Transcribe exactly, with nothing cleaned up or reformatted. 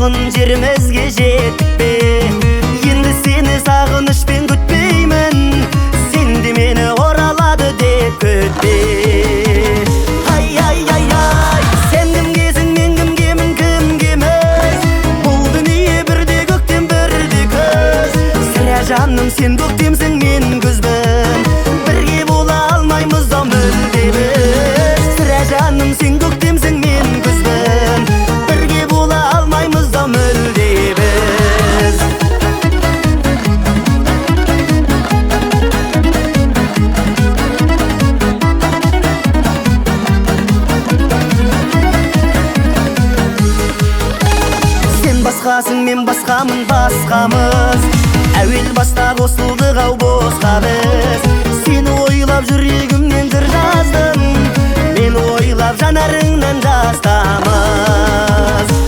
туған жерімізге жетпе. Енді сені сағынышпен күтпеймін, сен де мені оралады деп күтпе. Ай, ай, ай, ай, сен кімгесің, мен кімгемін, кімгеміз? Бұл дүние бірде көктем, бірде күз. Сірә жаным, сен көктемсің, мен күзбін. Бірге бола алмаймыз да мүлде біз. Сірә жаным, сен көктемсің, мен күзбін. Бірге бола алмаймыз да мүлде біз. Сен басқасың, мен басқамын, басқамыз. Әуел баста қосылдық ау босқа біз. Сені ойлап жүрегімнен жыр жаздым, мен ойлап жанарыңнан жастамыз.